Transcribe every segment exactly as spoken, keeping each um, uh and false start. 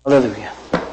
Hallelujah.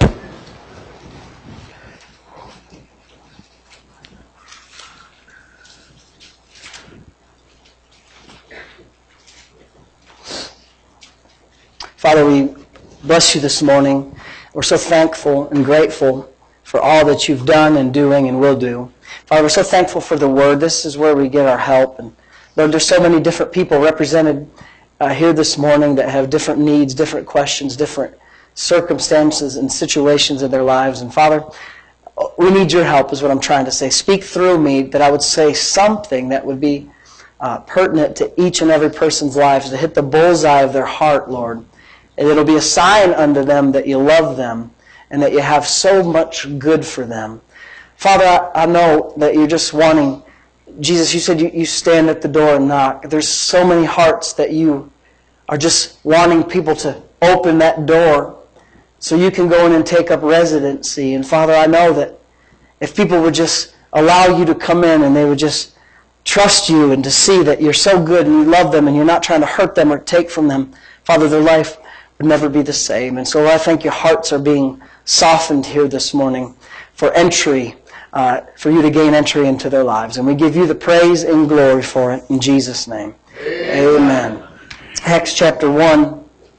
Father, we bless you this morning. We're so thankful and grateful for all that you've done and doing and will do. Father, we're so thankful for the Word. This is where we get our help. And Lord, there's so many different people represented uh, here this morning that have different needs, different questions, different circumstances and situations in their lives. And Father, we need your help is what I'm trying to say. Speak through me that I would say something that would be uh, pertinent to each and every person's lives, to hit the bullseye of their heart, Lord. And it'll be a sign unto them that you love them and that you have so much good for them. Father, I, I know that you're just wanting, Jesus, you said you, you stand at the door and knock. There's so many hearts that you are just wanting people to open that door so you can go in and take up residency. And Father, I know that if people would just allow you to come in and they would just trust you and to see that you're so good and you love them and you're not trying to hurt them or take from them, Father, their life would never be the same. And so I thank your hearts are being softened here this morning for entry, uh, for you to gain entry into their lives. And we give you the praise and glory for it in Jesus' name. Amen. Amen. Acts chapter one.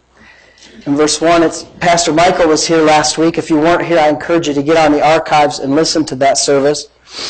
In verse one, it's Pastor Michael was here last week. If you weren't here, I encourage you to get on the archives and listen to that service.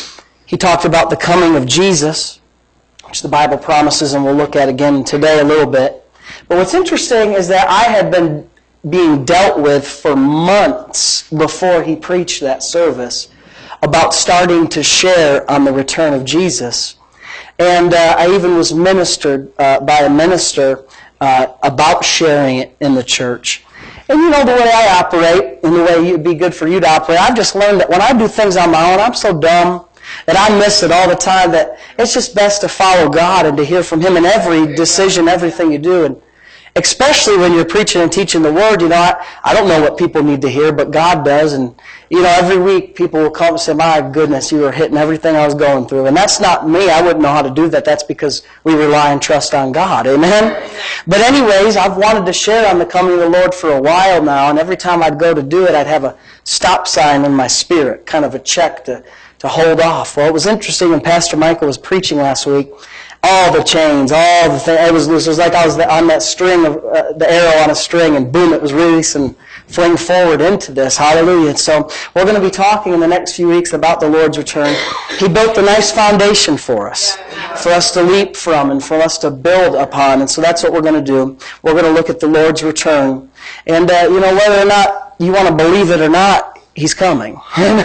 He talked about the coming of Jesus, which the Bible promises, and we'll look at again today a little bit. But what's interesting is that I had been being dealt with for months before he preached that service about starting to share on the return of Jesus. And uh, I even was ministered uh, by a minister Uh, about sharing it in the church. And you know the way I operate and the way it'd be good for you to operate, I've just learned that when I do things on my own, I'm so dumb that I miss it all the time that it's just best to follow God and to hear from Him in every decision, everything you do. And especially when you're preaching and teaching the Word, you know, I, I don't know what people need to hear, but God does. And, you know, every week people will come and say, my goodness, you were hitting everything I was going through. And that's not me. I wouldn't know how to do that. That's because we rely and trust on God. Amen? But anyways, I've wanted to share on the coming of the Lord for a while now, and every time I'd go to do it, I'd have a stop sign in my spirit, kind of a check to, to hold off. Well, it was interesting when Pastor Michael was preaching last week. All the chains, all the things. It was, it was like I was on that string, of uh, the arrow on a string, and boom, it was released and fling forward into this. Hallelujah. And so we're going to be talking in the next few weeks about the Lord's return. He built a nice foundation for us, for us to leap from and for us to build upon. And so that's what we're going to do. We're going to look at the Lord's return. And, uh, you know, whether or not you want to believe it or not, He's coming.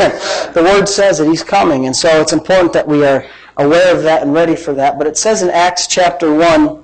The Word says that He's coming. And so it's important that we are aware of that and ready for that. But it says in Acts chapter one,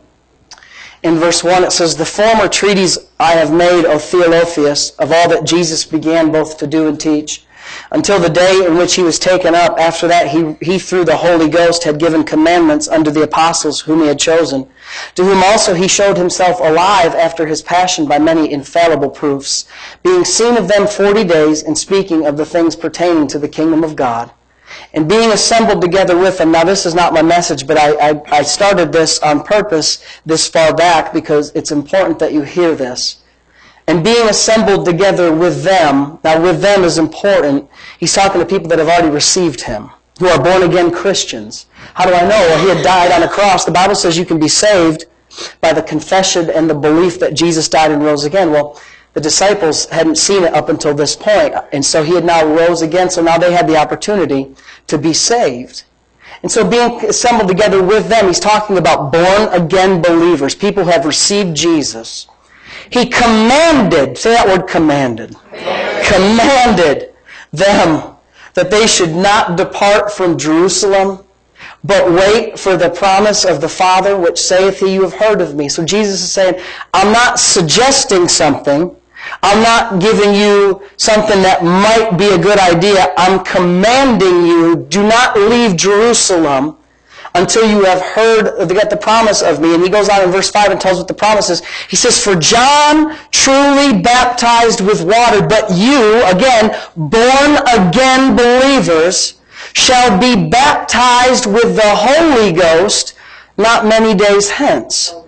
in verse one, it says, the former treatise I have made, O Theophilus, of all that Jesus began both to do and teach, until the day in which He was taken up. After that, he, he through the Holy Ghost had given commandments unto the apostles whom He had chosen, to whom also He showed Himself alive after His passion by many infallible proofs, being seen of them forty days, and speaking of the things pertaining to the kingdom of God. And being assembled together with them. Now this is not my message, but I, I, I started this on purpose this far back because it's important that you hear this. And being assembled together with them. Now with them is important. He's talking to people that have already received Him, who are born again Christians. How do I know? Well, He had died on a cross. The Bible says you can be saved by the confession and the belief that Jesus died and rose again. Well, the disciples hadn't seen it up until this point, and so He had now rose again, so now they had the opportunity to be saved. And so being assembled together with them, He's talking about born-again believers, people who have received Jesus. He commanded, say that word, commanded, commanded, commanded them that they should not depart from Jerusalem, but wait for the promise of the Father, which saith He, you have heard of me. So Jesus is saying, I'm not suggesting something. I'm not giving you something that might be a good idea. I'm commanding you, do not leave Jerusalem until you have heard, get the promise of me. And he goes on in verse five and tells what the promise is. He says, for John truly baptized with water, but you, again, born again believers, shall be baptized with the Holy Ghost not many days hence.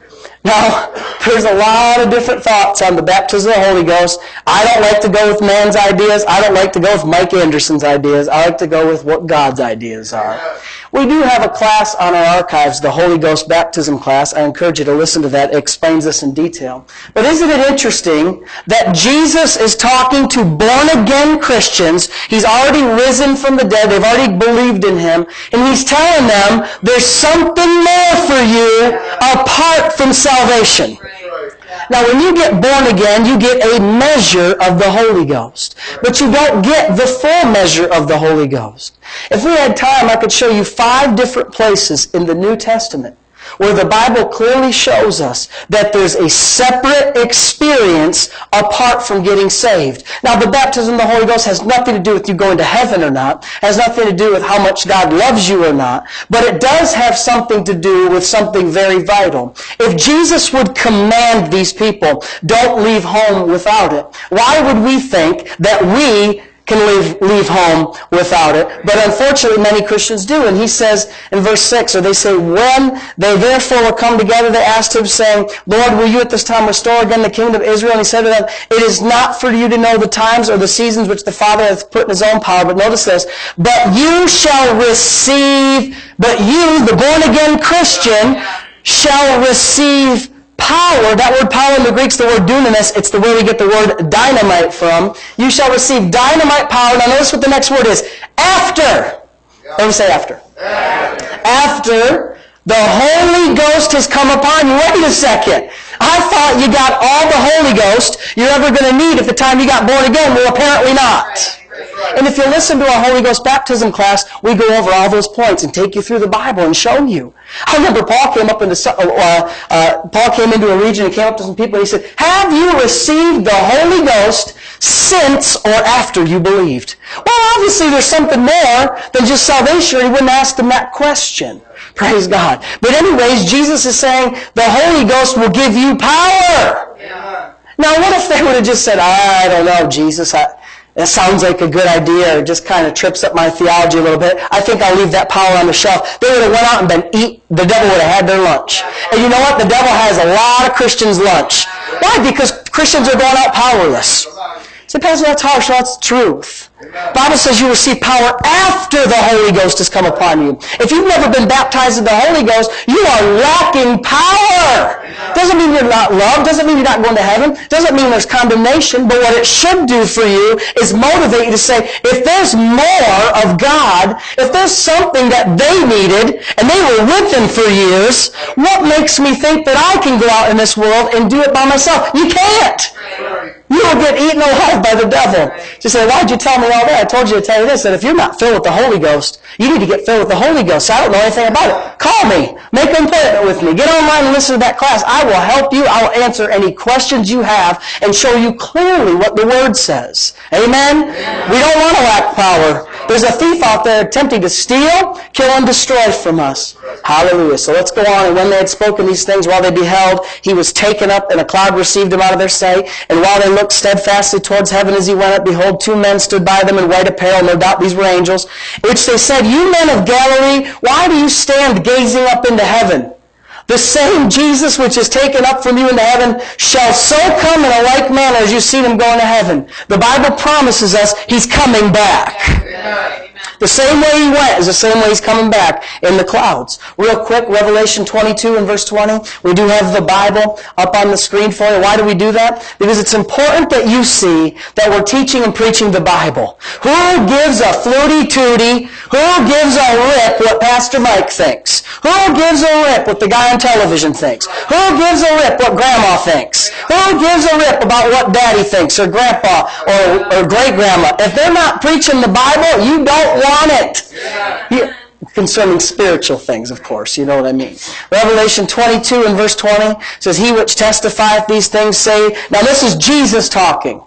Now, there's a lot of different thoughts on the baptism of the Holy Ghost. I don't like to go with man's ideas. I don't like to go with Mike Anderson's ideas. I like to go with what God's ideas are. We do have a class on our archives, the Holy Ghost baptism class. I encourage you to listen to that. It explains this in detail. But isn't it interesting that Jesus is talking to born-again Christians? He's already risen from the dead. They've already believed in Him. And He's telling them there's something more for you apart from salvation. Now, when you get born again, you get a measure of the Holy Ghost. But you don't get the full measure of the Holy Ghost. If we had time, I could show you five different places in the New Testament where the Bible clearly shows us that there's a separate experience apart from getting saved. Now, the baptism of the Holy Ghost has nothing to do with you going to heaven or not, has nothing to do with how much God loves you or not, but it does have something to do with something very vital. If Jesus would command these people, don't leave home without it, why would we think that we can leave, leave home without it? But unfortunately, many Christians do. And he says in verse six, or they say, when they therefore were come together, they asked him, saying, Lord, will you at this time restore again the kingdom of Israel? And he said to them, it is not for you to know the times or the seasons which the Father hath put in His own power. But notice this, but you shall receive, but you, the born-again Christian, shall receive power. That word power in the Greek's the word dunamis. It's the word we get the word dynamite from. You shall receive dynamite power. Now notice what the next word is. After. Let me say after. After. After the Holy Ghost has come upon you. Wait a second. I thought you got all the Holy Ghost you're ever going to need at the time you got born again. Well, apparently not. And if you listen to our Holy Ghost baptism class, we go over all those points and take you through the Bible and show you. I remember Paul came up into uh, uh, Paul came into a region and came up to some people and he said, have you received the Holy Ghost since or after you believed? Well, obviously there's something more than just salvation, or he wouldn't ask them that question. Praise God. But anyways, Jesus is saying the Holy Ghost will give you power. Yeah. Now, what if they would have just said, I don't know, Jesus, I... That sounds like a good idea, or just kind of trips up my theology a little bit. I think I'll leave that power on the shelf. They would have went out and been eat. The devil would have had their lunch. And you know what? The devil has a lot of Christians' lunch. Why? Because Christians are going out powerless. Say, Pastor, that's harsh. That's the truth. The Bible says you receive power after the Holy Ghost has come upon you. If you've never been baptized in the Holy Ghost, you are lacking power. Doesn't mean you're not loved. Doesn't mean you're not going to heaven. Doesn't mean there's condemnation. But what it should do for you is motivate you to say, if there's more of God, if there's something that they needed, and they were with Him for years, what makes me think that I can go out in this world and do it by myself? You can't. You will get eaten alive by the devil. You say, why did you tell me all that? I told you to tell you this, that if you're not filled with the Holy Ghost, you need to get filled with the Holy Ghost. I don't know anything about it. Call me. Make an appointment with me. Get online and listen to that class. I will help you. I will answer any questions you have and show you clearly what the Word says. Amen? Amen. We don't want to lack power. There's a thief out there attempting to steal, kill, and destroy from us. Hallelujah. So let's go on. And when they had spoken these things while they beheld, he was taken up, and a cloud received him out of their sight. And while they looked steadfastly towards heaven as he went up, behold, two men stood by them in white apparel. No doubt these were angels, which they said, you men of Galilee, why do you stand gazing up into heaven? The same Jesus which is taken up from you into heaven shall so come in a like manner as you've seen him go into heaven. The Bible promises us he's coming back. Amen. The same way he went is the same way he's coming back in the clouds. Real quick, Revelation twenty-two and verse twenty. We do have the Bible up on the screen for you. Why do we do that? Because it's important that you see that we're teaching and preaching the Bible. Who gives a fluty-tooty? Who gives a rip what Pastor Mike thinks? Who gives a rip what the guy on television thinks? Who gives a rip what Grandma thinks? Who gives a rip about what Daddy thinks, or Grandpa, or, or great-grandma? If they're not preaching the Bible, you don't want it. You, concerning spiritual things, of course, you know what I mean. Revelation twenty-two and verse twenty says, he which testifieth these things say, now this is Jesus talking,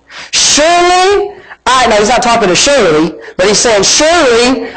surely I, now he's not talking to Shirley, but he's saying, surely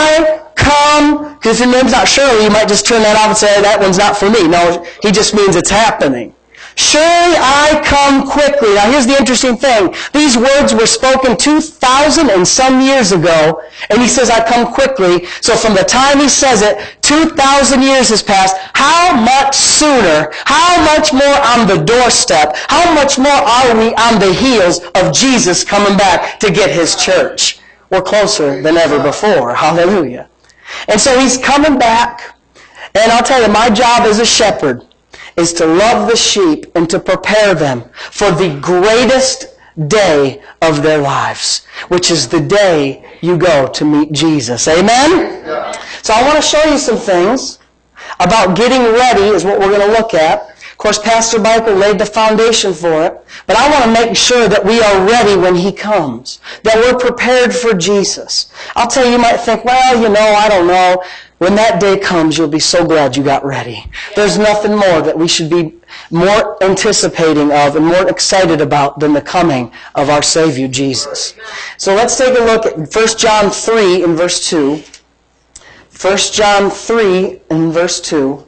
I come, because if your name's not Shirley, you might just turn that off and say, that one's not for me. No, he just means it's happening. Surely I come quickly. Now here's the interesting thing. These words were spoken two thousand and some years ago, and he says, I come quickly. So from the time he says it, two thousand years has passed. How much sooner, how much more on the doorstep, how much more are we on the heels of Jesus coming back to get his church? We're closer than ever before. Hallelujah. And so he's coming back, and I'll tell you, my job as a shepherd is to love the sheep and to prepare them for the greatest day of their lives, which is the day you go to meet Jesus. Amen? Yeah. So I want to show you some things about getting ready is what we're going to look at. Of course, Pastor Michael laid the foundation for it, but I want to make sure that we are ready when he comes, that we're prepared for Jesus. I'll tell you, you might think, well, you know, I don't know. When that day comes, you'll be so glad you got ready. There's nothing more that we should be more anticipating of and more excited about than the coming of our Savior Jesus. So let's take a look at First John three in verse two. First John three in verse two.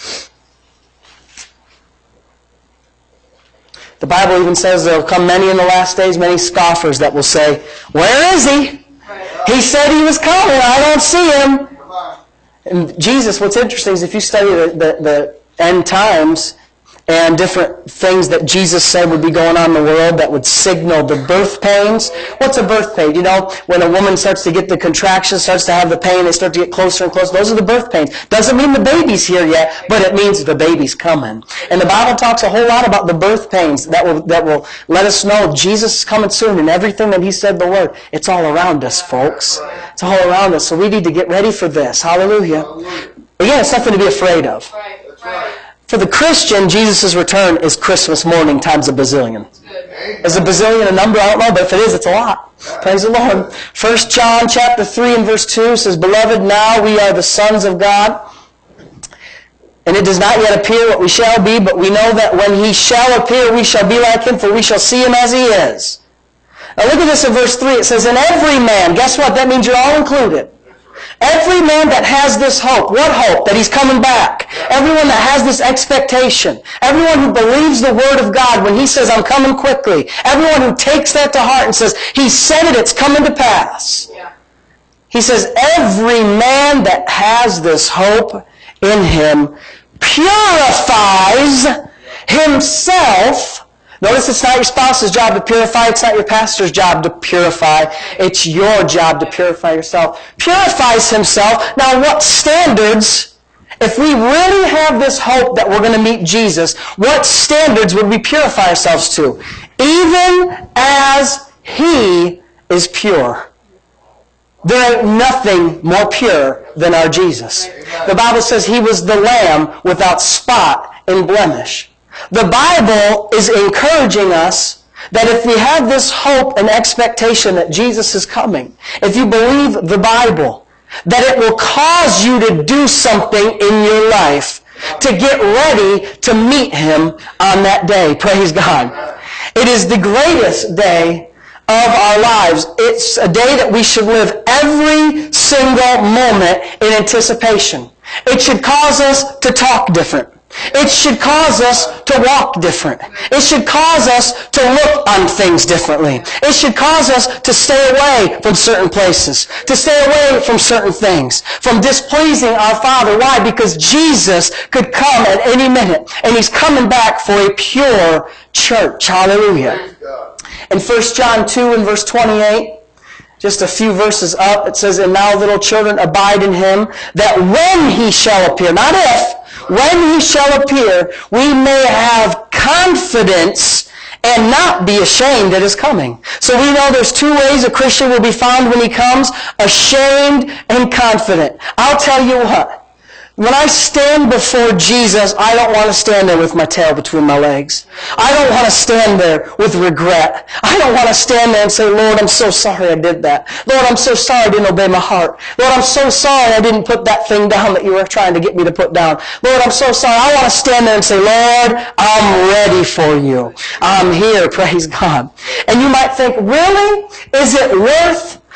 The Bible even says there will come many in the last days, many scoffers that will say, where is he? He said he was coming. I don't see him. And Jesus, what's interesting is if you study the, the, the end times and different things that Jesus said would be going on in the world that would signal the birth pains. What's a birth pain? You know, when a woman starts to get the contraction, starts to have the pain, they start to get closer and closer. Those are the birth pains. Doesn't mean the baby's here yet, but it means the baby's coming. And the Bible talks a whole lot about the birth pains that will, that will let us know Jesus is coming soon, and everything that he said the word, it's all around us, folks. It's all around us. So we need to get ready for this. Hallelujah. Again, it's something to be afraid of. For the Christian, Jesus' return is Christmas morning times a bazillion. Is a bazillion a number? I don't know, but if it is, it's a lot. Praise the Lord. First John chapter three and verse two says, Beloved, now we are the sons of God, and it does not yet appear what we shall be, but we know that when he shall appear, we shall be like him, for we shall see him as he is. Now look at this in verse three. It says, And every man, guess what? That means you're all included. Every man that has this hope, what hope? That he's coming back. Everyone that has this expectation. Everyone who believes the word of God when he says, I'm coming quickly. Everyone who takes that to heart and says, he said it, it's coming to pass. Yeah. He says, every man that has this hope in him purifies himself. Notice it's not your spouse's job to purify. It's not your pastor's job to purify. It's your job to purify yourself. Purifies himself. Now what standards, if we really have this hope that we're going to meet Jesus, what standards would we purify ourselves to? Even as he is pure. There ain't nothing more pure than our Jesus. The Bible says he was the Lamb without spot and blemish. The Bible is encouraging us that if we have this hope and expectation that Jesus is coming, if you believe the Bible, that it will cause you to do something in your life to get ready to meet him on that day. Praise God. It is the greatest day of our lives. It's a day that we should live every single moment in anticipation. It should cause us to talk different. It should cause us to walk different. It should cause us to look on things differently. It should cause us to stay away from certain places, to stay away from certain things, from displeasing our Father. Why? Because Jesus could come at any minute, and he's coming back for a pure church. Hallelujah. In First John two and verse twenty-eight, just a few verses up, it says, And now, little children, abide in him, that when he shall appear, not if, when he shall appear, we may have confidence and not be ashamed at his coming. So we know there's two ways a Christian will be found when he comes, ashamed and confident. I'll tell you what. When I stand before Jesus, I don't want to stand there with my tail between my legs. I don't want to stand there with regret. I don't want to stand there and say, Lord, I'm so sorry I did that. Lord, I'm so sorry I didn't obey my heart. Lord, I'm so sorry I didn't put that thing down that you were trying to get me to put down. Lord, I'm so sorry. I want to stand there and say, Lord, I'm ready for you. I'm here, praise God. And you might think, really? Is it worth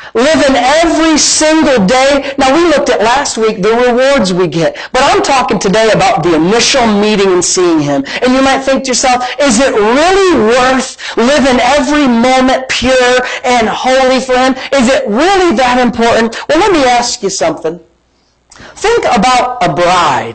Living every single day. Now, we looked at last week the rewards we get. But I'm talking today about the initial meeting and seeing him. And you might think to yourself, is it really worth living every moment pure and holy for him? Is it really that important? Well, let me ask you something. Think about a bride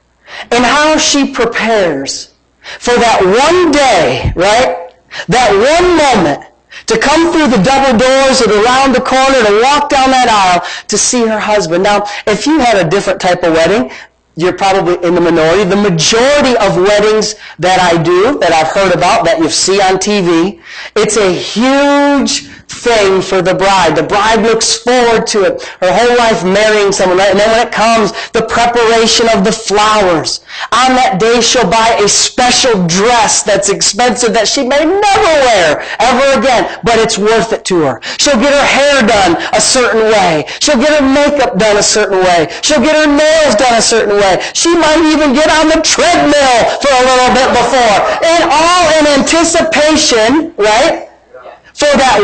and how she prepares for that one day, right? That one moment to come through the double doors and around the corner, to walk down that aisle to see her husband. Now, if you had a different type of wedding, you're probably in the minority. The majority of weddings that I do, that I've heard about, that you see on T V, it's a huge thing for the bride. The bride looks forward to it. Her whole life marrying someone, right? And then when it comes, the preparation of the flowers. On that day, she'll buy a special dress that's expensive that she may never wear ever again, but it's worth it to her. She'll get her hair done a certain way. She'll get her makeup done a certain way. She'll get her nails done a certain way. She might even get on the treadmill for a little bit before. And all in anticipation, right? For that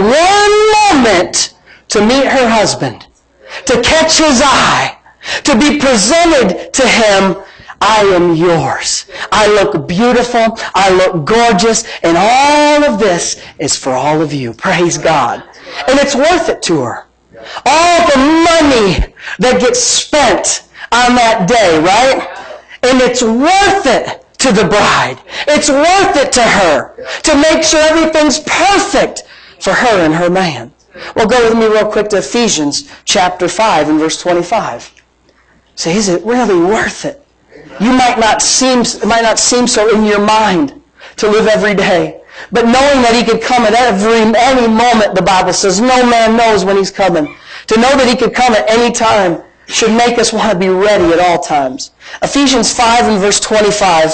one moment to meet her husband, to catch his eye, to be presented to him, I am yours. I look beautiful. I look gorgeous. And all of this is for all of you. Praise God. And it's worth it to her. All the money that gets spent on that day, right? And it's worth it to the bride. It's worth it to her to make sure everything's perfect for her and her man. Well, go with me real quick to Ephesians chapter five and verse twenty-five. Say, is it really worth it? You might not seem, it might not seem so in your mind to live every day. But knowing that he could come at every, any moment, the Bible says, no man knows when he's coming. To know that he could come at any time should make us want to be ready at all times. Ephesians five and verse twenty-five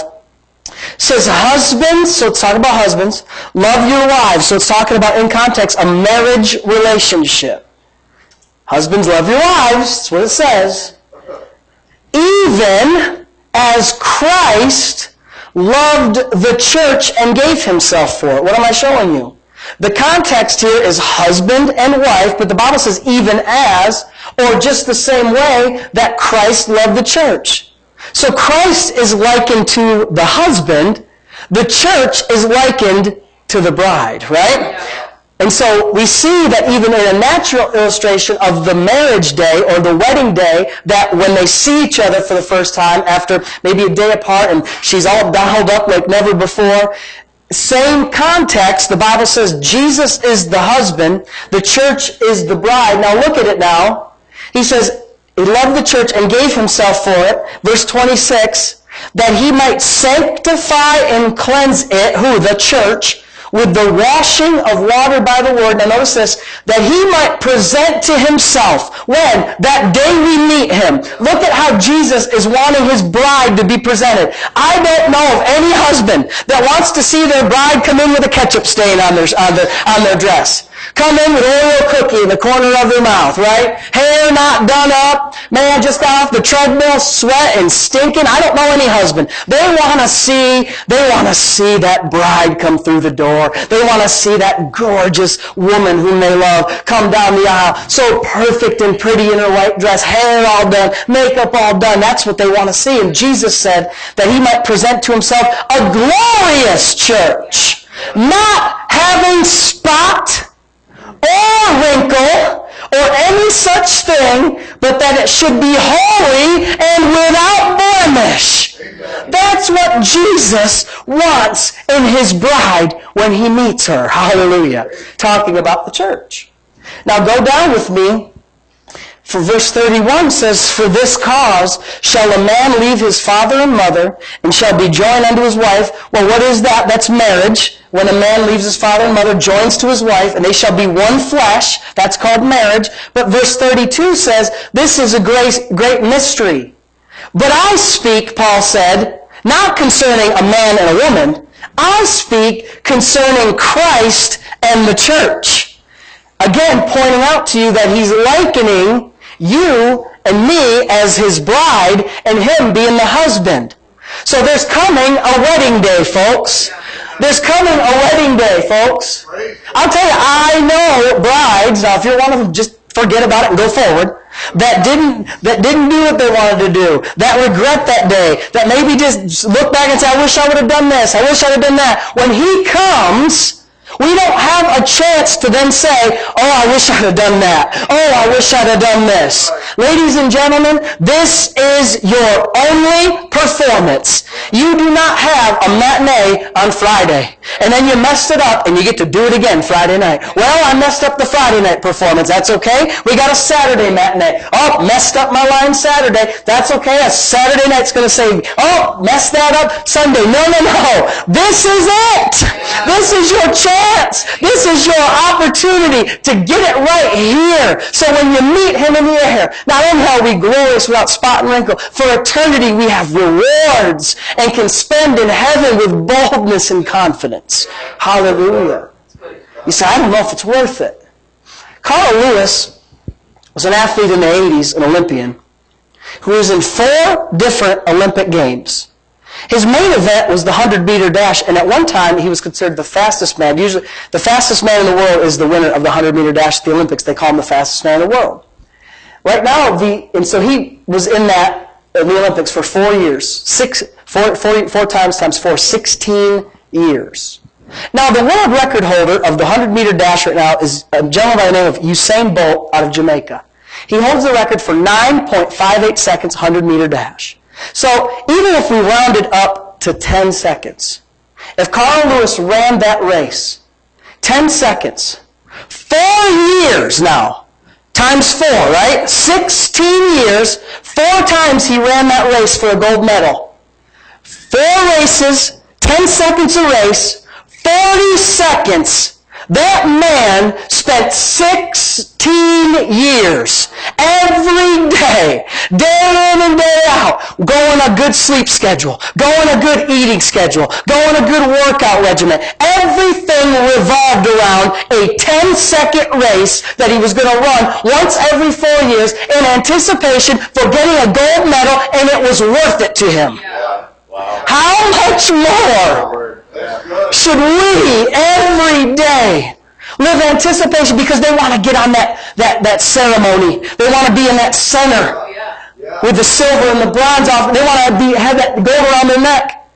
says, husbands, so it's talking about husbands, love your wives. So it's talking about, in context, a marriage relationship. Husbands, love your wives. That's what it says. Even as Christ loved the church and gave himself for it. What am I showing you? The context here is husband and wife, but the Bible says even as, or just the same way that Christ loved the church. So Christ is likened to the husband. The church is likened to the bride, right? And so we see that even in a natural illustration of the marriage day or the wedding day, that when they see each other for the first time after maybe a day apart and she's all dolled up like never before, same context, the Bible says Jesus is the husband, the church is the bride. Now look at it now. He says, he loved the church and gave himself for it. Verse twenty-six, that he might sanctify and cleanse it, who? The church, with the washing of water by the word. Now notice this, that he might present to himself. When? That day we meet him. Look at how Jesus is wanting his bride to be presented. I don't know of any husband that wants to see their bride come in with a ketchup stain on their, on their, on their dress. Come in with Oreo cookie in the corner of their mouth, right? Hair not done up. Man, just got off the treadmill, sweat and stinking. I don't know any husband. They want to see, they want to see that bride come through the door. They want to see that gorgeous woman whom they love come down the aisle, so perfect and pretty in her white dress, hair all done, makeup all done. That's what they want to see. And Jesus said that he might present to himself a glorious church, not having spot or wrinkle, or any such thing, but that it should be holy and without blemish. That's what Jesus wants in his bride when he meets her. Hallelujah. Talking about the church. Now go down with me. For verse thirty-one says, for this cause shall a man leave his father and mother, and shall be joined unto his wife. Well, what is that? That's marriage. When a man leaves his father and mother, joins to his wife, and they shall be one flesh. That's called marriage. But verse thirty-two says, this is a great, great mystery. But I speak, Paul said, not concerning a man and a woman. I speak concerning Christ and the church. Again, pointing out to you that he's likening you and me as his bride and him being the husband. So there's coming a wedding day, folks. There's coming a wedding day, folks. I'll tell you, I know brides, now if you're one of them, just forget about it and go forward, that didn't that didn't do what they wanted to do, that regret that day, that maybe just look back and say, I wish I would have done this, I wish I would have done that. When He comes, we don't have a chance to then say, oh, I wish I'd have done that. Oh, I wish I'd have done this. Ladies and gentlemen, this is your only performance. You do not have a matinee on Friday, and then you messed it up, and you get to do it again Friday night. Well, I messed up the Friday night performance. That's okay. We got a Saturday matinee. Oh, messed up my line Saturday. That's okay. A Saturday night's going to save me. Oh, messed that up Sunday. No, no, no. This is it. This is your chance. This is your opportunity to get it right here. So when you meet Him in the air, not only are we glorious without spot and wrinkle, for eternity we have rewards and can spend in heaven with boldness and confidence. Hallelujah. You say, I don't know if it's worth it. Carl Lewis was an athlete in the eighties, an Olympian, who was in four different Olympic games. His main event was the hundred-meter dash, and at one time he was considered the fastest man. Usually, the fastest man in the world is the winner of the hundred-meter dash at the Olympics. They call him the fastest man in the world. Right now, the and so he was in that in the Olympics for four years, six, four, four, four times times four, sixteen years. Now, the world record holder of the hundred-meter dash right now is a gentleman by the name of Usain Bolt out of Jamaica. He holds the record for nine point five eight seconds hundred-meter dash. So even if we rounded up to ten seconds, if Carl Lewis ran that race, ten seconds, four years now, times four, right? sixteen years, four times he ran that race for a gold medal. Four races, ten seconds a race, forty seconds. That man spent sixteen years, every day, day in and day out, going a good sleep schedule, going a good eating schedule, going a good workout regimen. Everything revolved around a ten-second race that he was going to run once every four years in anticipation for getting a gold medal, and it was worth it to him. Yeah. Wow. How much more should we every day live anticipation, because they want to get on that, that, that ceremony. They want to be in that center with the silver and the bronze off. They want to be have that gold around their neck.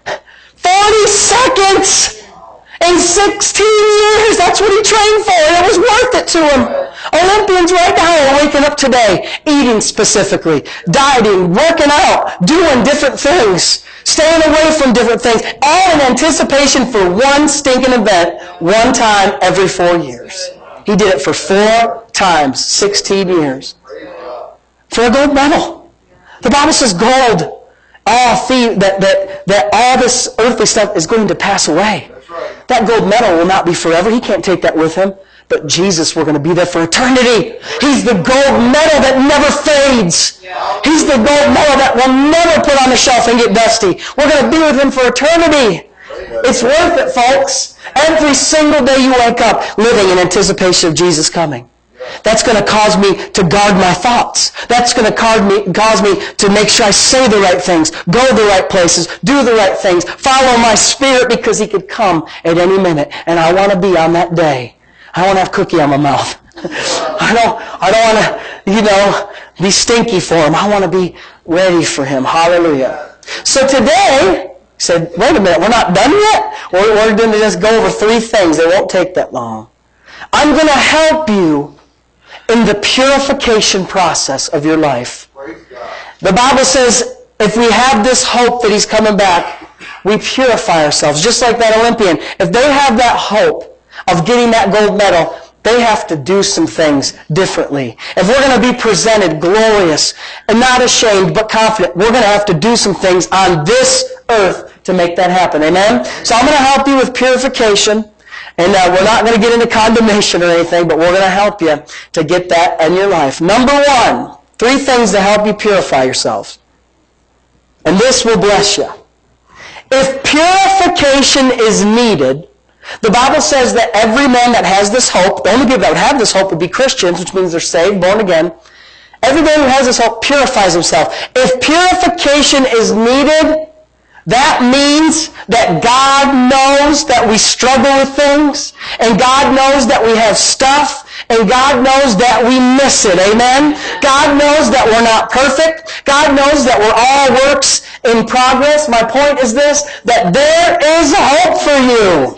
forty seconds in sixteen years. That's what he trained for. And it was worth it to him. Olympians right now are waking up today, eating specifically, dieting, working out, doing different things, staying away from different things, all in anticipation for one stinking event, one time every four years. He did it for four times, sixteen years, for a gold medal. The Bible says gold, all the, that, that, that all this earthly stuff is going to pass away. That gold medal will not be forever. He can't take that with him. But Jesus, we're going to be there for eternity. He's the gold medal that never fades. He's the gold medal that will never put on the shelf and get dusty. We're going to be with Him for eternity. It's worth it, folks. Every single day you wake up living in anticipation of Jesus coming. That's going to cause me to guard my thoughts. That's going to cause me, cause me to make sure I say the right things, go the right places, do the right things, follow my Spirit, because He could come at any minute. And I want to be on that day. I want to have cookie on my mouth. I don't, I don't want to, you know, be stinky for Him. I want to be ready for Him. Hallelujah. So today, he said, wait a minute, we're not done yet? We're, we're going to just go over three things. It won't take that long. I'm going to help you in the purification process of your life. The Bible says if we have this hope that He's coming back, we purify ourselves. Just like that Olympian. If they have that hope of getting that gold medal, they have to do some things differently. If we're going to be presented glorious and not ashamed but confident, we're going to have to do some things on this earth to make that happen. Amen? So I'm going to help you with purification. And uh, we're not going to get into condemnation or anything, but we're going to help you to get that in your life. Number one, three things to help you purify yourself. And this will bless you. If purification is needed, the Bible says that every man that has this hope, the only people that would have this hope would be Christians, which means they're saved, born again. Every man who has this hope purifies himself. If purification is needed, That means that God knows that we struggle with things, and God knows that we have stuff, and God knows that we miss it. Amen? God knows that we're not perfect. God knows that we're all works in progress. My point is this, that there is hope for you.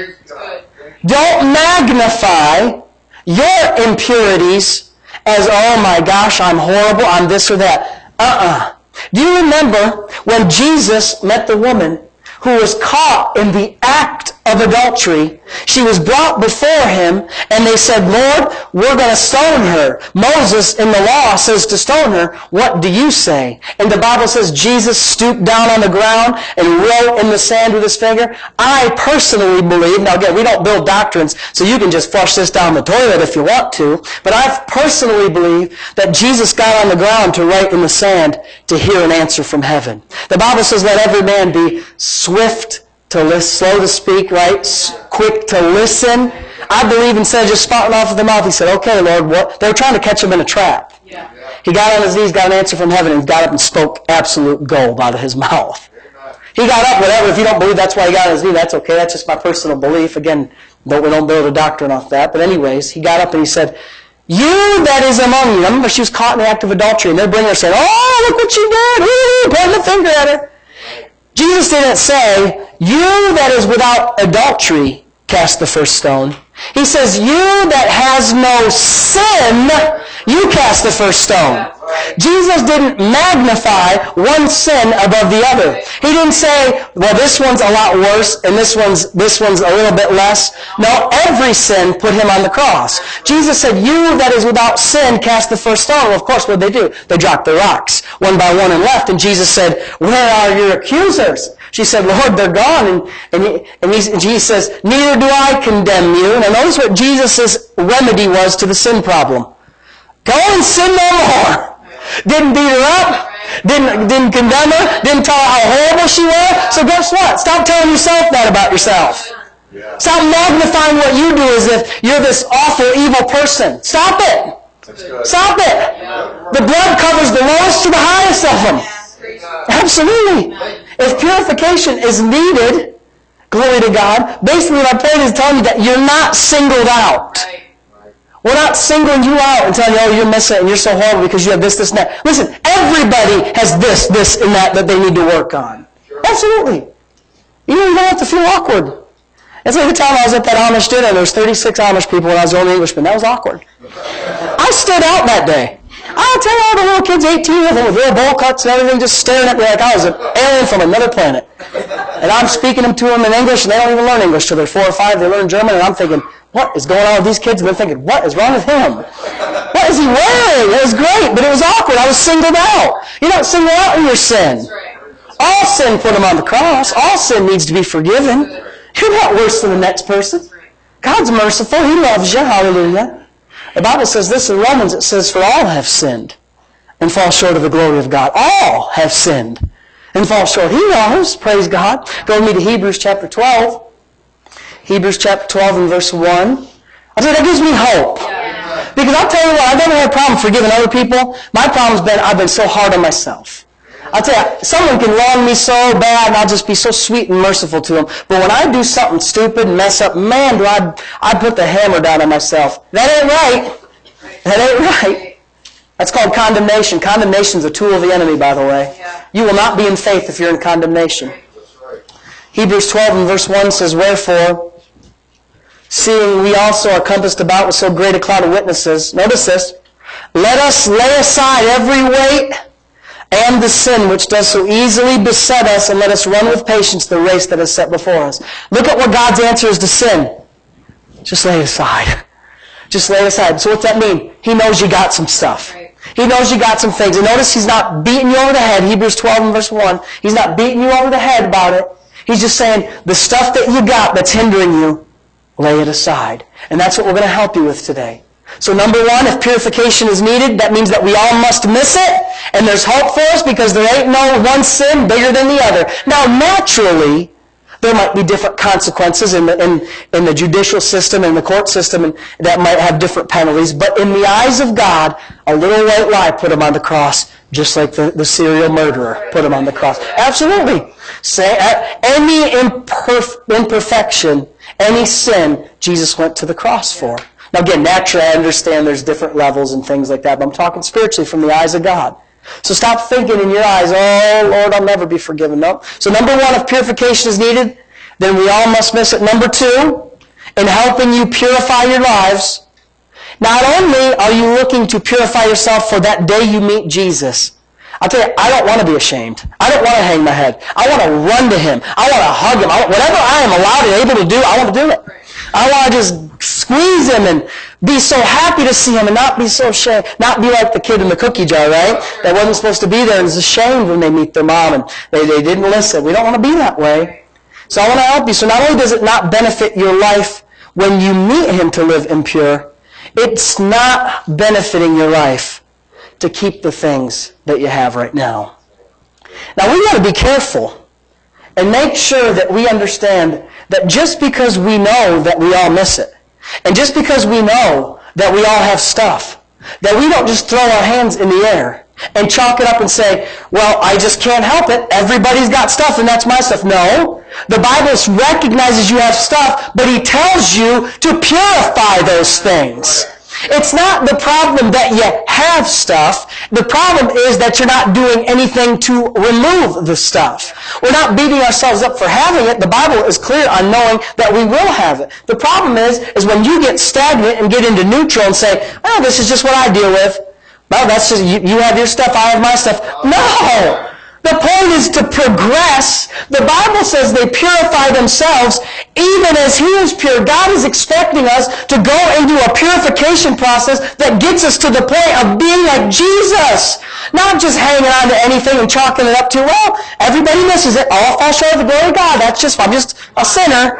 Don't magnify your impurities as, oh my gosh, I'm horrible, I'm this or that. Uh-uh. Do you remember when Jesus met the woman who was caught in the act of adultery? She was brought before him, and they said, Lord, we're going to stone her. Moses in the law says to stone her. What do you say? And the Bible says Jesus stooped down on the ground and wrote in the sand with his finger. I personally believe, now again, we don't build doctrines, so you can just flush this down the toilet if you want to, but I personally believe that Jesus got on the ground to write in the sand to hear an answer from heaven. The Bible says, let every man be swift to listen, slow to speak, right? Quick to listen. I believe instead of just spouting off of the mouth, he said, okay, Lord, what? They were trying to catch him in a trap. Yeah. He got on his knees, got an answer from heaven, and got up and spoke absolute gold out of his mouth. He got up, whatever. If you don't believe that's why he got on his knee, that's okay. That's just my personal belief. Again, don't, we don't build a doctrine off that. But anyways, he got up and he said, you that is among you. I remember she was caught in the act of adultery, and they're bringing her saying, oh, look what she did. Ooh, pointing the finger at her. Jesus didn't say, you that is without adultery, cast the first stone. He says, you that has no sin, you cast the first stone. Jesus didn't magnify one sin above the other. He didn't say, well, this one's a lot worse and this one's this one's a little bit less. No, every sin put him on the cross. Jesus said, you that is without sin, cast the first stone. Well, of course, what did they do? They dropped the rocks one by one and left. And Jesus said, where are your accusers? She said, Lord, they're gone. And, and, he, and, he, and Jesus says, neither do I condemn you. Now notice what Jesus' remedy was to the sin problem. Go and sin no more. Didn't beat her up, didn't, didn't condemn her, didn't tell her how horrible she was. So guess what? Stop telling yourself that about yourself. Yeah. Stop magnifying what you do as if you're this awful, evil person. Stop it. Stop it. Yeah. The blood covers the lowest to the highest of them. Absolutely. If purification is needed, glory to God, basically my point is telling you that you're not singled out. We're not singling you out and telling you, oh, you're missing it and you're so horrible because you have this, this, and that. Listen, everybody has this, this, and that that they need to work on. Sure. Absolutely. You don't have to feel awkward. It's like the time I was at that Amish dinner, there was thirty-six Amish people and I was the only Englishman. That was awkward. I stood out that day. I'll tell you, all the little kids, eighteen of them, with real bowl cuts and everything, just staring at me like I was an alien from another planet. And I'm speaking to them in English, and they don't even learn English till they're four or five. They learn German, and I'm thinking, what is going on with these kids? And they're thinking, what is wrong with him? What is he wearing? It was great, but it was awkward. I was singled out. You're not singled out in your sin. All sin put him on the cross. All sin needs to be forgiven. You're not worse than the next person. God's merciful. He loves you. Hallelujah. The Bible says this in Romans. It says, for all have sinned and fall short of the glory of God. All have sinned and fall short. He knows. Praise God. Go with me to Hebrews chapter twelve. Hebrews chapter twelve and verse one. I said, that gives me hope. Yeah. Because I'll tell you what, I've never had a problem forgiving other people. My problem's been, I've been so hard on myself. I'll tell you, someone can wrong me so bad and I'll just be so sweet and merciful to them. But when I do something stupid and mess up, man, do I, I put the hammer down on myself. That ain't right. That ain't right. That's called condemnation. Condemnation is a tool of the enemy, by the way. Yeah. You will not be in faith if you're in condemnation. Hebrews twelve and verse one says, wherefore, seeing we also are compassed about with so great a cloud of witnesses, notice this, let us lay aside every weight and the sin which does so easily beset us, and let us run with patience the race that is set before us. Look at what God's answer is to sin. Just lay it aside. Just lay it aside. So what's that mean? He knows you got some stuff. He knows you got some things. And notice he's not beating you over the head. Hebrews twelve and verse one. He's not beating you over the head about it. He's just saying, the stuff that you got that's hindering you, lay it aside. And that's what we're going to help you with today. So number one, if purification is needed, that means that we all must miss it. And there's hope for us because there ain't no one sin bigger than the other. Now, naturally, there might be different consequences in the, in, in the judicial system and the court system, and that might have different penalties. But in the eyes of God, a little white lie put him on the cross, just like the, the serial murderer put him on the cross. Absolutely. Say, any imperf- imperfection, any sin, Jesus went to the cross for. Now again, naturally I understand there's different levels and things like that, but I'm talking spiritually from the eyes of God. So stop thinking in your eyes, oh, Lord, I'll never be forgiven. No. So number one, if purification is needed, then we all must miss it. Number two, in helping you purify your lives, not only are you looking to purify yourself for that day you meet Jesus, I'll tell you, I don't want to be ashamed. I don't want to hang my head. I want to run to Him. I want to hug Him. I want, whatever I am allowed and able to do, I want to do it. I want to just squeeze Him and be so happy to see Him and not be so ashamed. Not be like the kid in the cookie jar, right? That wasn't supposed to be there and is ashamed when they meet their mom and they, they didn't listen. We don't want to be that way. So I want to help you. So not only does it not benefit your life when you meet Him to live impure, it's not benefiting your life to keep the things that you have right now. Now we got to be careful and make sure that we understand that just because we know that we all miss it, and just because we know that we all have stuff, that we don't just throw our hands in the air and chalk it up and say, well, I just can't help it. Everybody's got stuff and that's my stuff. No. The Bible recognizes you have stuff, but He tells you to purify those things. It's not the problem that you have stuff. The problem is that you're not doing anything to remove the stuff. We're not beating ourselves up for having it. The Bible is clear on knowing that we will have it. The problem is, is when you get stagnant and get into neutral and say, oh, this is just what I deal with. Well, that's just, you, you have your stuff, I have my stuff. No! The point is to progress. The Bible says they purify themselves even as He is pure. God is expecting us to go into a purification process that gets us to the point of being like Jesus. Not just hanging on to anything and chalking it up to, well, everybody misses it. All fall short of the glory of God. That's just, I'm just a sinner.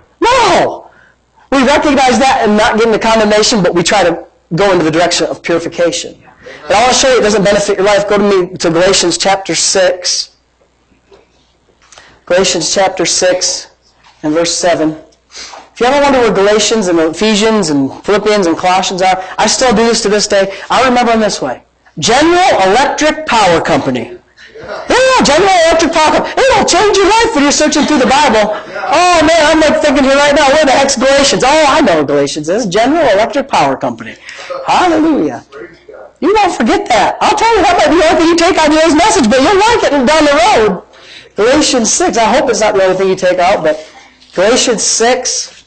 No. We recognize that and not get into condemnation, but we try to go into the direction of purification. And I want to show you it doesn't benefit your life. Go to me to Galatians chapter six. Galatians chapter six and verse seven. If you ever wonder where Galatians and Ephesians and Philippians and Colossians are, I still do this to this day. I remember them this way. General Electric Power Company. Yeah, General Electric Power Company. It'll change your life when you're searching through the Bible. Oh man, I'm like thinking here right now, where the heck's Galatians? Oh, I know what Galatians is. General Electric Power Company. Hallelujah. You won't forget that. I'll tell you, that might be the only thing you take out of today's message, but you'll like it down the road. Galatians six. I hope it's not the only thing you take out, but Galatians six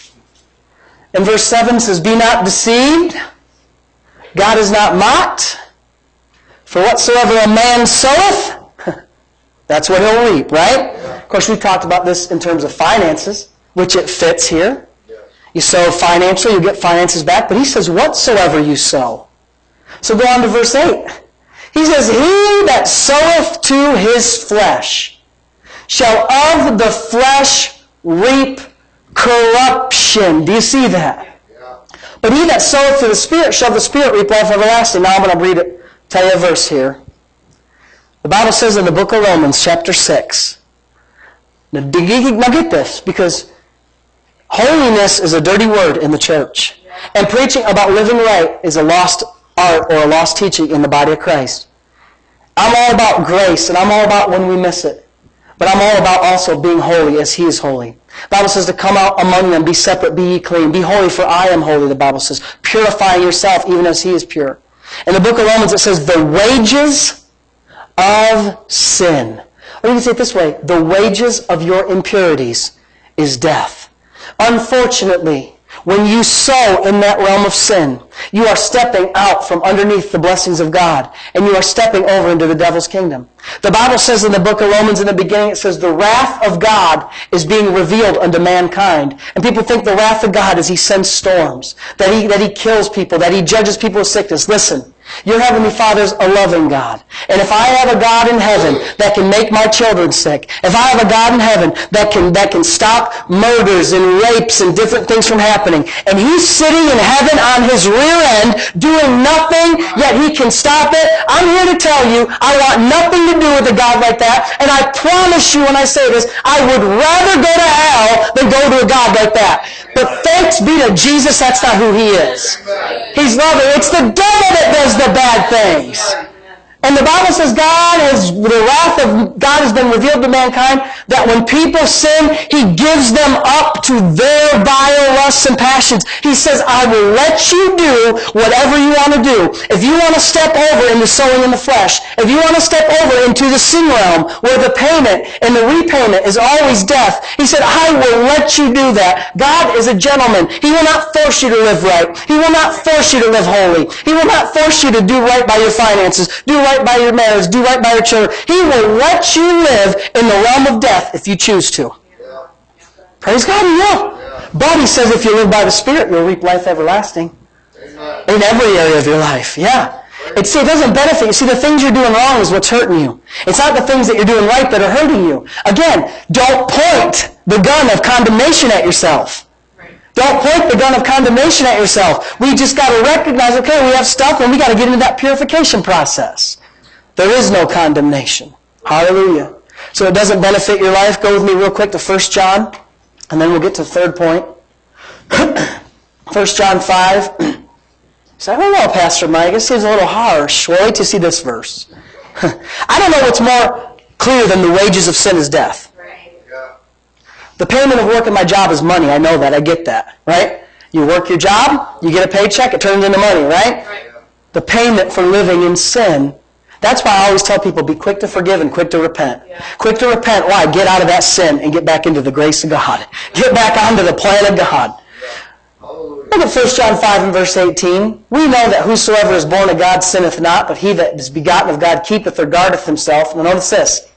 and verse seven says, be not deceived. God is not mocked. For whatsoever a man soweth, that's what he'll reap, right? Of course, we've talked about this in terms of finances, which it fits here. You sow financially, you get finances back, but he says, whatsoever you sow. So go on to verse eight. He says, he that soweth to his flesh shall of the flesh reap corruption. Do you see that? Yeah. But he that soweth to the Spirit shall the Spirit reap life everlasting. Now I'm going to read it, tell you a verse here. The Bible says in the book of Romans, chapter six. Now, now get this, because holiness is a dirty word in the church. And preaching about living right is a lost art or a lost teaching in the body of Christ. I'm all about grace, and I'm all about when we miss it. But I'm all about also being holy as He is holy. The Bible says to come out among them, be separate, be ye clean. Be holy, for I am holy, the Bible says. Purifying yourself even as He is pure. In the book of Romans it says, the wages of sin. Or you can say it this way, the wages of your impurities is death. Unfortunately, when you sow in that realm of sin, you are stepping out from underneath the blessings of God, and you are stepping over into the devil's kingdom. The Bible says in the book of Romans in the beginning, it says the wrath of God is being revealed unto mankind. And people think the wrath of God is He sends storms, that He, that He kills people, that He judges people with sickness. Listen, Your Heavenly Father's a loving God. And if I have a God in heaven that can make my children sick, if I have a God in heaven that can, that can stop murders and rapes and different things from happening, and He's sitting in heaven on His rear end doing nothing, yet He can stop it, I'm here to tell you, I want nothing to do with a God like that. And I promise you when I say this, I would rather go to hell than go to a God like that. But thanks be to Jesus, that's not who He is. He's loving. It's the devil that does the bad things. And the Bible says God has, the wrath of God has been revealed to mankind, that when people sin, He gives them up to their vile lusts and passions. He says, I will let you do whatever you want to do. If you want to step over into sowing in the flesh, if you want to step over into the sin realm where the payment and the repayment is always death, He said, I will let you do that. God is a gentleman. He will not force you to live right. He will not force you to live holy. He will not force you to do right by your finances, do right by your marriage, do right by your children. He will let you live in the realm of death if you choose to. Yeah. Praise God, He will. Yeah. But He says if you live by the Spirit, you'll reap life everlasting. Amen. In every area of your life. Yeah. It, see, it doesn't benefit you. See, the things you're doing wrong is what's hurting you. It's not the things that you're doing right that are hurting you. Again, don't point the gun of condemnation at yourself. Don't point the gun of condemnation at yourself. We just got to recognize, okay, we have stuff and we got to get into that purification process. There is no condemnation. Hallelujah. So it doesn't benefit your life. Go with me real quick to First John, and then we'll get to the third point. First John five. You say, I don't know, Pastor Mike. It seems a little harsh. Well, wait to see this verse. I don't know what's more clear than the wages of sin is death. Right. Yeah. The payment of work in my job is money. I know that. I get that. Right? You work your job, you get a paycheck, it turns into money, right? Right. The payment for living in sin. That's why I always tell people, be quick to forgive and quick to repent. Yeah. Quick to repent. Why? Get out of that sin and get back into the grace of God. Get back onto the plan of God. Yeah. Look at First John five and verse eighteen. We know that whosoever is born of God sinneth not, but he that is begotten of God keepeth or guardeth himself. Now notice this.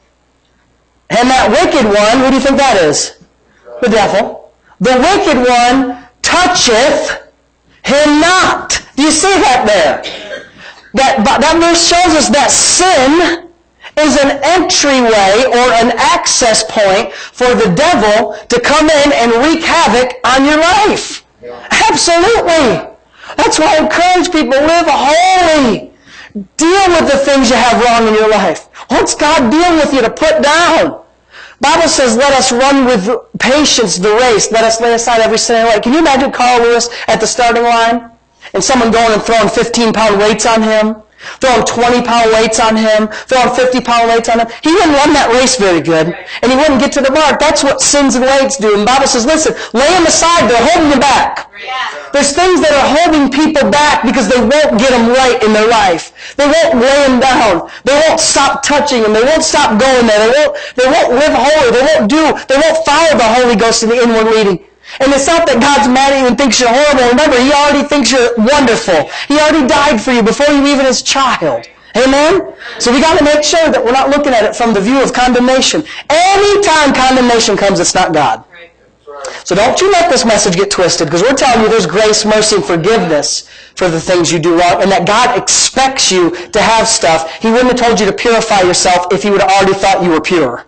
And that wicked one, who do you think that is? The devil. The wicked one toucheth him not. Do you see that there? That, that verse shows us that sin is an entryway or an access point for the devil to come in and wreak havoc on your life. Yeah. Absolutely. That's why I encourage people, live holy. Deal with the things you have wrong in your life. What's God dealing with you to put down? Bible says, let us run with patience the race. Let us lay aside every sin and weight. Can you imagine Carl Lewis at the starting line? And someone going and throwing fifteen-pound weights on him, throwing twenty-pound weights on him, throwing fifty-pound weights on him. He wouldn't run that race very good, and he wouldn't get to the mark. That's what sins and weights do. And the Bible says, listen, lay them aside. They're holding you back. Yeah. There's things that are holding people back because they won't get them right in their life. They won't lay them down. They won't stop touching them. They won't stop going there. They won't, they won't live holy. They won't do, they won't follow the Holy Ghost in the inward leading. And it's not that God's mad at you and thinks you're horrible. Remember, He already thinks you're wonderful. He already died for you before you were even His child. Amen? So we got to make sure that we're not looking at it from the view of condemnation. Anytime condemnation comes, it's not God. So don't you let this message get twisted, because we're telling you there's grace, mercy, and forgiveness for the things you do wrong, and that God expects you to have stuff. He wouldn't have told you to purify yourself if He would have already thought you were pure.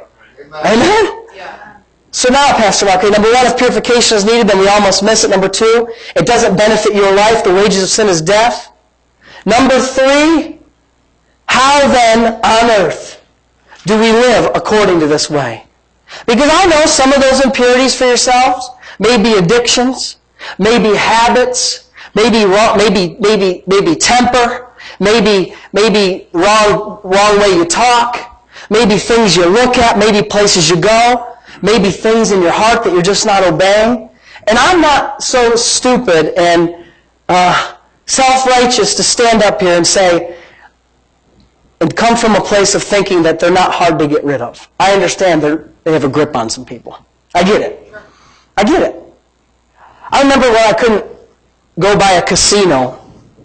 Amen? So now, Pastor Mark, number one, if purification is needed, then we almost miss it. Number two, it doesn't benefit your life. The wages of sin is death. Number three, how then on earth do we live according to this way? Because I know some of those impurities for yourselves may be addictions, maybe habits, maybe wrong, maybe maybe maybe temper, maybe maybe wrong wrong way you talk, maybe things you look at, maybe places you go. Maybe things in your heart that you're just not obeying. And I'm not so stupid and uh, self-righteous to stand up here and say, and come from a place of thinking that they're not hard to get rid of. I understand they have a grip on some people. I get it. I get it. I remember when I couldn't go by a casino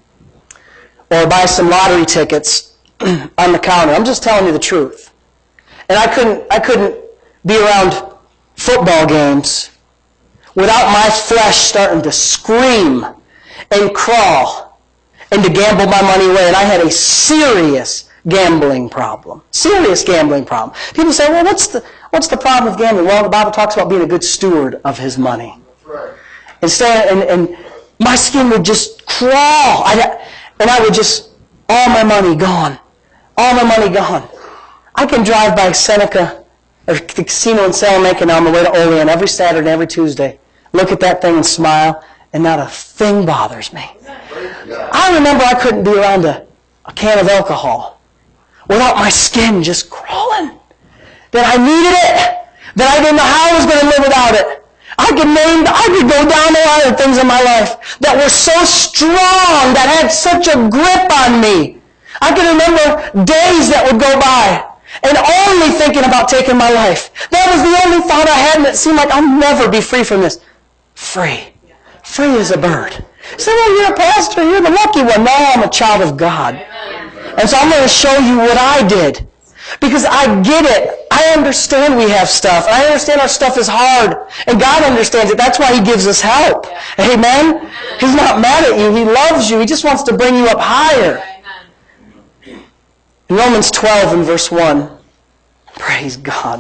or buy some lottery tickets on the counter. I'm just telling you the truth. And I couldn't, I couldn't be around football games without my flesh starting to scream and crawl and to gamble my money away. And I had a serious gambling problem. Serious gambling problem. People say, well, what's the what's the problem with gambling? Well, the Bible talks about being a good steward of his money. That's right. Instead, and, and my skin would just crawl. I, and I would just, all my money gone. All my money gone. I can drive by Seneca, or the casino in Salamanca on the way to Olean every Saturday and every Tuesday. Look at that thing and smile, and not a thing bothers me. I remember I couldn't be around a, a can of alcohol without my skin just crawling. That I needed it. That I didn't know how I was going to live without it. I could name, I could go down the line of things in my life that were so strong, that had such a grip on me. I can remember days that would go by and only thinking about taking my life. That was the only thought I had, and it seemed like I'll never be free from this. Free. Free as a bird. So, well, you're a pastor, you're the lucky one. No, I'm a child of God. And so I'm going to show you what I did. Because I get it. I understand we have stuff. I understand our stuff is hard. And God understands it. That's why He gives us help. Amen? He's not mad at you. He loves you. He just wants to bring you up higher. In Romans twelve and verse one, praise God.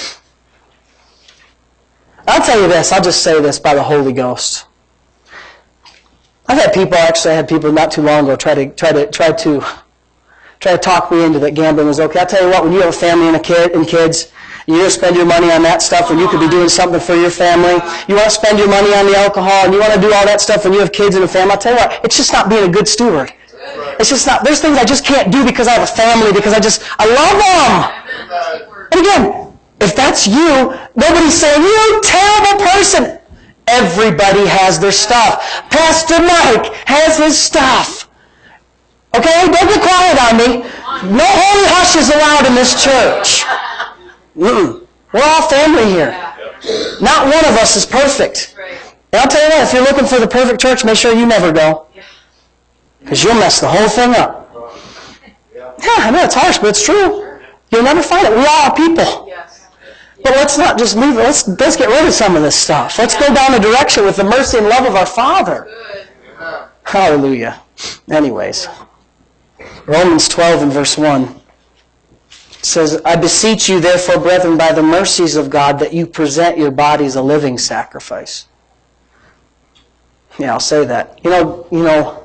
I'll tell you this. I'll just say this by the Holy Ghost. I've had people, actually I had people not too long ago try to, try to, try to, try to talk me into that gambling was okay. I'll tell you what, when you have a family and a kid and kids, you don't spend your money on that stuff when you could be doing something for your family. You want to spend your money on the alcohol and you want to do all that stuff when you have kids and a family. I'll tell you what, it's just not being a good steward. It's just not, there's things I just can't do because I have a family, because I just, I love them. And again, if that's you, nobody's saying, you're a terrible person. Everybody has their stuff. Pastor Mike has his stuff. Okay? Don't get quiet on me. No holy hush is allowed in this church. Mm-mm. We're all family here. Not one of us is perfect. And I'll tell you what, if you're looking for the perfect church, make sure you never go. Because you'll mess the whole thing up. Yeah, I know it's harsh, but it's true. You'll never find it. We all are people. But let's not just leave it. Let's, let's get rid of some of this stuff. Let's go down a direction with the mercy and love of our Father. Hallelujah. Anyways, Romans twelve and verse one says, I beseech you therefore, brethren, by the mercies of God, that you present your bodies a living sacrifice. Yeah, I'll say that. You know, you know,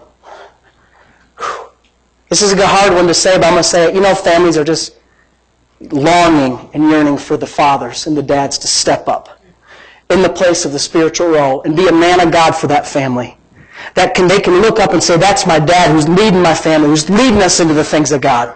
this is a hard one to say, but I'm going to say it. You know, families are just longing and yearning for the fathers and the dads to step up in the place of the spiritual role and be a man of God for that family. That can they can look up and say, that's my dad who's leading my family, who's leading us into the things of God.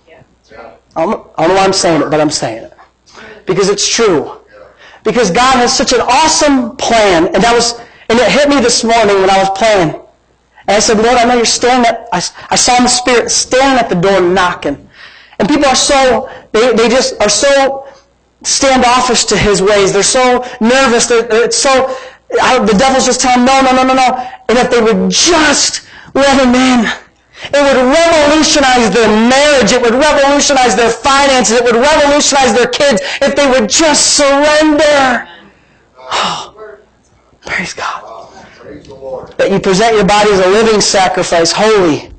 I don't know why I'm saying it, but I'm saying it. Because it's true. Because God has such an awesome plan. And that was, and it hit me this morning when I was praying. And I said, Lord, I know you're staring at, I, I saw in the Spirit staring at the door knocking. And people are so, they, they just are so standoffish to His ways. They're so nervous. They're, it's so, I, the devil's just telling them, no, no, no, no, no. And if they would just let Him in, it would revolutionize their marriage. It would revolutionize their finances. It would revolutionize their kids if they would just surrender. Oh, praise God. That you present your body as a living sacrifice, holy.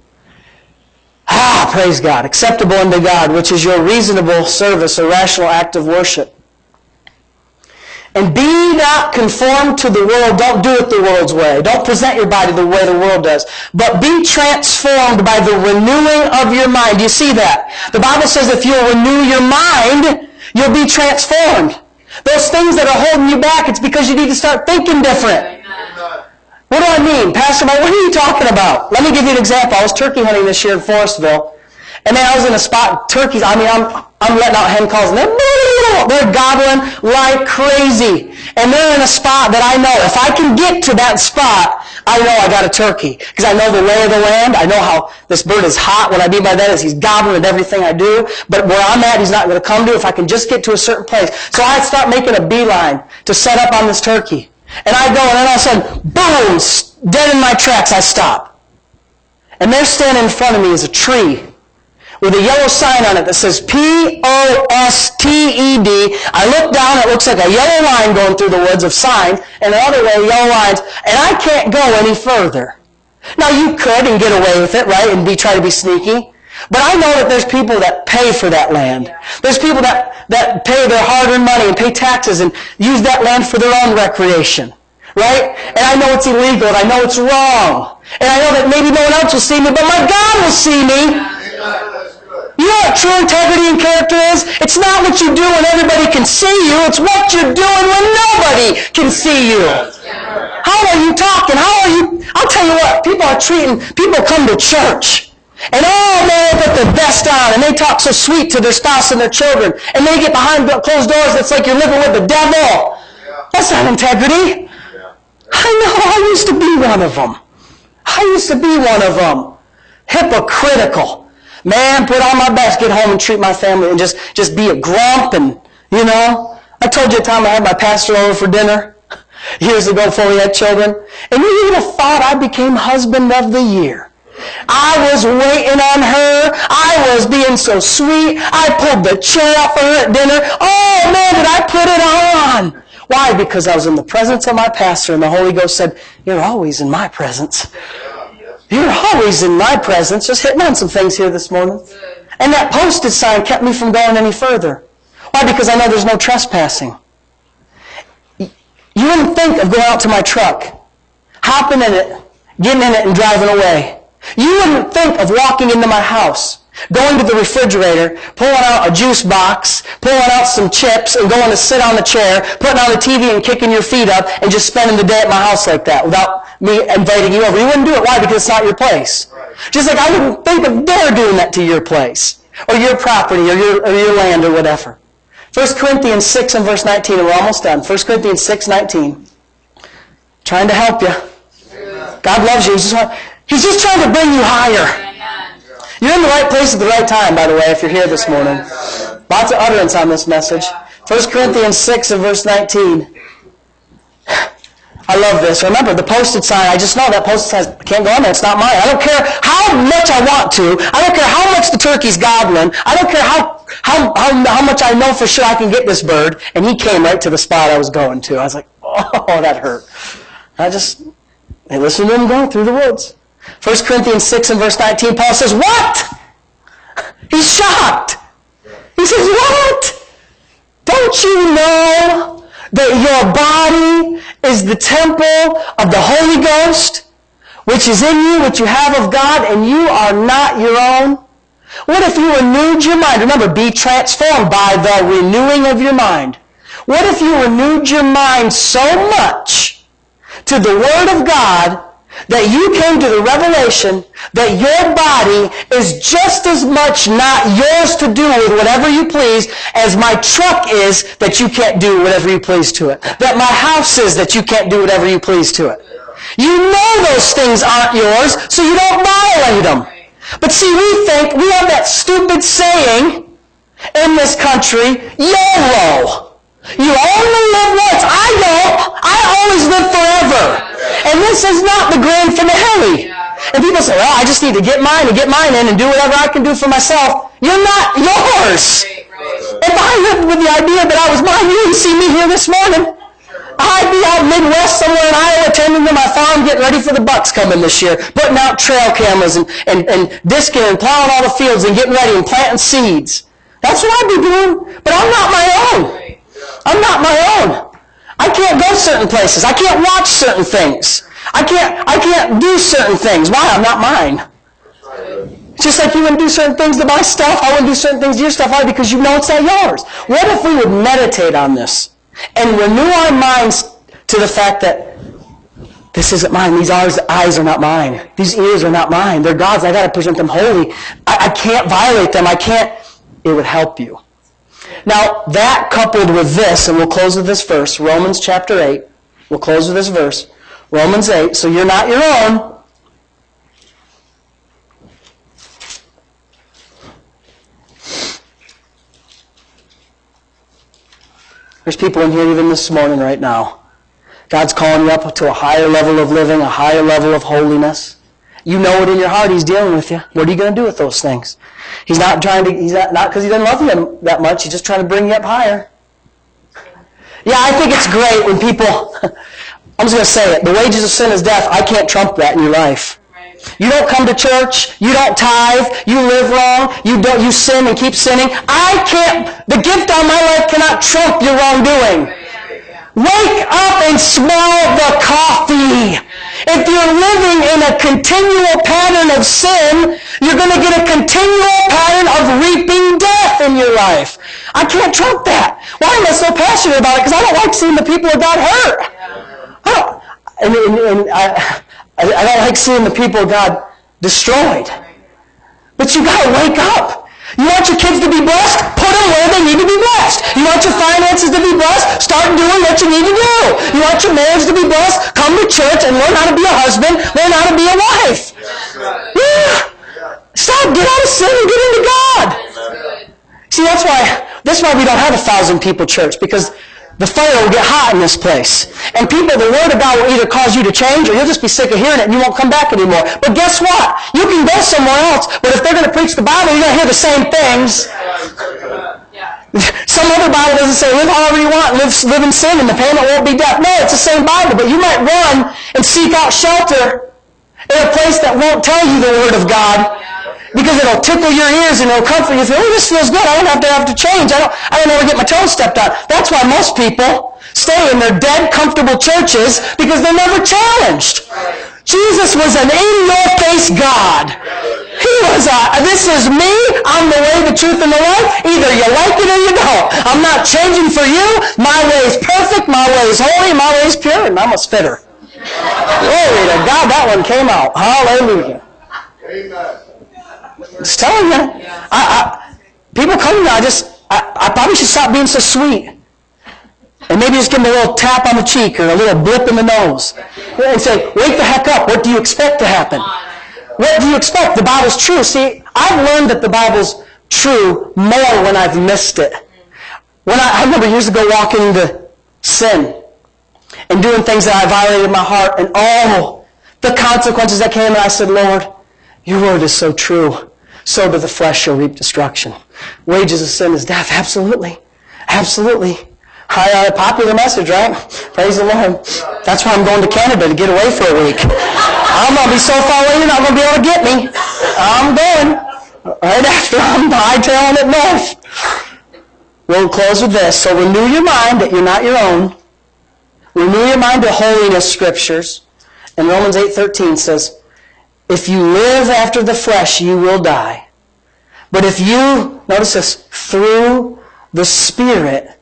Ah, praise God. Acceptable unto God, which is your reasonable service, a rational act of worship. And be not conformed to the world. Don't do it the world's way. Don't present your body the way the world does. But be transformed by the renewing of your mind. Do you see that? The Bible says if you'll renew your mind, you'll be transformed. Those things that are holding you back, it's because you need to start thinking different. What do I mean? Pastor Mike, what are you talking about? Let me give you an example. I was turkey hunting this year in Forestville. And then I was in a spot, turkeys, I mean, I'm, I'm letting out hen calls, and they're, they're gobbling like crazy. And they're in a spot that I know, if I can get to that spot, I know I got a turkey. Because I know the lay of the land. I know how this bird is hot. What I mean by that is he's gobbling at everything I do. But where I'm at, he's not going to come to if I can just get to a certain place. So I start making a beeline to set up on this turkey. And I go, and then all of a sudden, boom, dead in my tracks, I stop. And there standing in front of me is a tree with a yellow sign on it that says P O S T E D. I look down, it looks like a yellow line going through the woods of signs, and another way, yellow lines, and I can't go any further. Now, you could and get away with it, right, and be try to be sneaky. But I know that there's people that pay for that land. There's people that, that pay their hard-earned money and pay taxes and use that land for their own recreation. Right? And I know it's illegal, and I know it's wrong. And I know that maybe no one else will see me, but my God will see me. You know what true integrity and character is? It's not what you do when everybody can see you. It's what you're doing when nobody can see you. How are you talking? How are you? I'll tell you what, people are treating, people come to church. And oh man, they put their best on, and they talk so sweet to their spouse and their children. And they get behind closed doors, it's like you're living with the devil. That's not integrity. I know, I used to be one of them. I used to be one of them. Hypocritical. Man, put on my best, get home and treat my family and just, just be a grump and, you know. I told you a time I had my pastor over for dinner years ago before we had children. And you would have thought I became husband of the year. I was waiting on her. I was being so sweet. I pulled the chair off for her at dinner. Oh man, did I put it on. Why? Because I was in the presence of my pastor and the Holy Ghost said, you're always in my presence. You're always in my presence. Just hitting on some things here this morning. And that posted sign kept me from going any further. Why? Because I know there's no trespassing. You wouldn't think of going out to my truck, hopping in it, getting in it and driving away. You wouldn't think of walking into my house, going to the refrigerator, pulling out a juice box, pulling out some chips, and going to sit on the chair, putting on the T V and kicking your feet up, and just spending the day at my house like that without me inviting you over. You wouldn't do it. Why? Because it's not your place. Right. Just like I wouldn't think of dare doing that to your place, or your property, or your, or your land, or whatever. First Corinthians six and verse nineteen, and we're almost done. First Corinthians six nineteen. Trying to help you. God loves you. He's just, he's just trying to bring you higher. You're in the right place at the right time, by the way, if you're here this morning. Lots of utterance on this message. First Corinthians six and verse nineteen. I love this. Remember, the posted sign, I just know that posted sign, I can't go on there. It's not mine. I don't care how much I want to. I don't care how much the turkey's gobbling. I don't care how, how, how, how much I know for sure I can get this bird. And he came right to the spot I was going to. I was like, oh, that hurt. I just, I listened to him go through the woods. First Corinthians six and verse nineteen, Paul says, what? He's shocked. He says, what? Don't you know that your body is the temple of the Holy Ghost, which is in you, which you have of God, and you are not your own? What if you renewed your mind? Remember, be transformed by the renewing of your mind. What if you renewed your mind so much to the Word of God that you came to the revelation that your body is just as much not yours to do with whatever you please as my truck is that you can't do whatever you please to it. That my house is that you can't do whatever you please to it. You know those things aren't yours, so you don't violate them. But see, we think, we have that stupid saying in this country, YOLO. You only live once. I don't. I always live forever. And this is not the grand finale. And people say, well, I just need to get mine and get mine in and do whatever I can do for myself. You're not yours. If I lived with the idea that I was mine, you wouldn't see me here this morning. I'd be out Midwest somewhere in Iowa tending to my farm, getting ready for the Bucks coming this year, putting out trail cameras and, and, and disking and plowing all the fields and getting ready and planting seeds. That's what I'd be doing. But I'm not my own. I'm not my own. I can't go certain places. I can't watch certain things. I can't, I can't do certain things. Why? I'm not mine. Just like you wouldn't do certain things to my stuff, I wouldn't do certain things to your stuff. Why? Because you know it's not yours. What if we would meditate on this and renew our minds to the fact that this isn't mine. These eyes are not mine. These ears are not mine. They're God's. I got to present them holy. I, I can't violate them. I can't. It would help you. Now, that coupled with this, and we'll close with this verse, Romans chapter eight. We'll close with this verse. Romans eight. So you're not your own. There's people in here even this morning right now. God's calling you up to a higher level of living, a higher level of holiness. You know it in your heart. He's dealing with you. What are you going to do with those things? He's not trying to, he's not, not because he doesn't love you that much. He's just trying to bring you up higher. Yeah, I think it's great when people, I'm just going to say it, the wages of sin is death. I can't trump that in your life. You don't come to church. You don't tithe. You live wrong. You don't. You sin and keep sinning. I can't. The gift on my life cannot trump your wrongdoing. Wake up and smell the coffee. If you're living in a continual pattern of sin, you're going to get a continual pattern of reaping death in your life. I can't trump that. Why am I so passionate about it? Because I don't like seeing the people of God hurt. I don't, and, and, and I, I don't like seeing the people of God destroyed. But you got to wake up. You want your kids to be blessed? Put them where they need to be blessed. You want your finances to be blessed? Start doing what you need to do. You want your marriage to be blessed? Come to church and learn how to be a husband, learn how to be a wife. Yeah. Stop, get out of sin and get into God. See, that's why, that's why we don't have a thousand people church, because the fire will get hot in this place. And people, the Word of God will either cause you to change, or you'll just be sick of hearing it and you won't come back anymore. But guess what? You can go somewhere else, but if they're going to preach the Bible, you're going to hear the same things. Some other Bible doesn't say, live however you want, live, live in sin, and the payment won't be death. No, it's the same Bible, but you might run and seek out shelter in a place that won't tell you the Word of God, because it'll tickle your ears and it'll comfort you. Oh, this feels good. I don't have to have to change. I don't, I don't ever get my toes stepped on. That's why most people stay in their dead, comfortable churches, because they're never challenged. Jesus was an in-your-face God. He was a, this is me. I'm the way, the truth, and the life. Either you like it or you don't. I'm not changing for you. My way is perfect. My way is holy. My way is pure. And I must fit her. Glory to God. That one came out. Hallelujah. Amen. Just telling you. I, I, people come to me, I just, I, I probably should stop being so sweet. And maybe just give them a little tap on the cheek or a little blip in the nose. And say, wake the heck up. What do you expect to happen? What do you expect? The Bible's true. See, I've learned that the Bible's true more when I've missed it. When I, I remember years ago walking into sin and doing things that I violated my heart, and oh, the consequences that came, and I said, Lord, your word is so true. So to the flesh shall reap destruction. Wages of sin is death. Absolutely. Absolutely. High, uh, popular message, right? Praise the Lord. That's why I'm going to Canada, to get away for a week. I'm going to be so far away, you're not going to be able to get me. I'm going. Right after I'm hightailing it north. We'll close with this. So renew your mind that you're not your own. Renew your mind to holiness scriptures. And Romans eight thirteen says, if you live after the flesh, you will die. But if you, notice this, through the Spirit,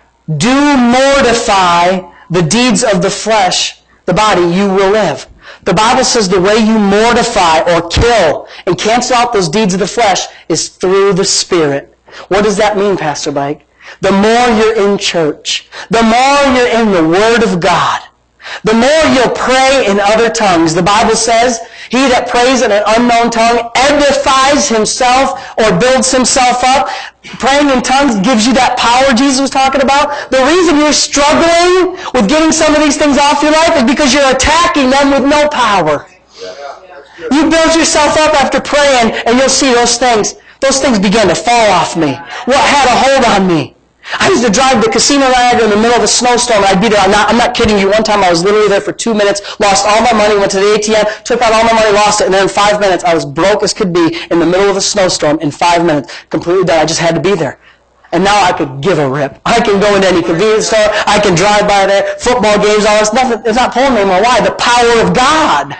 do mortify the deeds of the flesh, the body, you will live. The Bible says the way you mortify or kill and cancel out those deeds of the flesh is through the Spirit. What does that mean, Pastor Mike? The more you're in church, the more you're in the Word of God, the more you'll pray in other tongues. The Bible says, he that prays in an unknown tongue edifies himself or builds himself up. Praying in tongues gives you that power Jesus was talking about. The reason you're struggling with getting some of these things off your life is because you're attacking them with no power. You build yourself up after praying, and you'll see those things. Those things begin to fall off me. What had a hold on me? I used to drive to Casino Niagara in the middle of a snowstorm, and I'd be there. I'm not, I'm not kidding you. One time I was literally there for two minutes, lost all my money, went to the A T M, took out all my money, lost it, and then in five minutes I was broke as could be in the middle of a snowstorm in five minutes, completely done. I just had to be there. And now I could give a rip. I can go into any convenience store. I can drive by there. Football games, all this. Nothing. It's not pulling me anymore. Why? The power of God.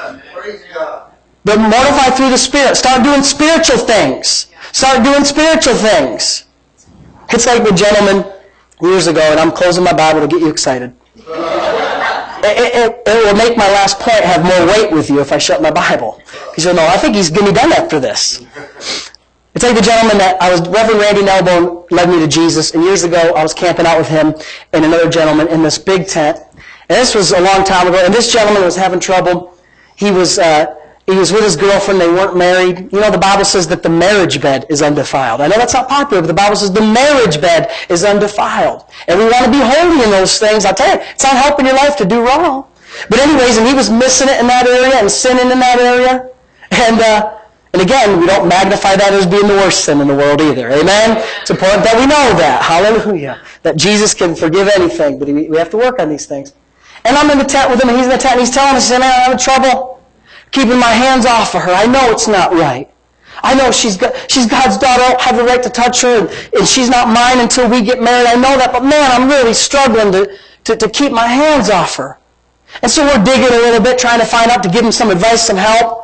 But mortify through the Spirit. Start doing spiritual things. Start doing spiritual things. It's like the gentleman years ago, and I'm closing my Bible to get you excited. It, it, it will make my last point have more weight with you if I shut my Bible. Because you'll know, I think he's going to be done after this. It's like the gentleman that I was, Reverend Randy Nelbone led me to Jesus, and years ago I was camping out with him and another gentleman in this big tent. And this was a long time ago, and this gentleman was having trouble. He was... Uh, He was with his girlfriend. They weren't married. You know, the Bible says that the marriage bed is undefiled. I know that's not popular, but the Bible says the marriage bed is undefiled. And we want to be holy in those things. I'll tell you, it's not helping your life to do wrong. But anyways, and he was missing it in that area and sinning in that area. And, uh, and again, we don't magnify that as being the worst sin in the world either. Amen? It's important that we know that. Hallelujah. That Jesus can forgive anything, but we have to work on these things. And I'm in the tent with him, and he's in the tent, and he's telling us, he said, man, I'm having trouble. keeping my hands off of her. I know it's not right. I know she's got, she's God's daughter. I don't have the right to touch her, and, and she's not mine until we get married. I know that, but man, I'm really struggling to, to, to keep my hands off her. And so we're digging a little bit, trying to find out, to give him some advice, some help.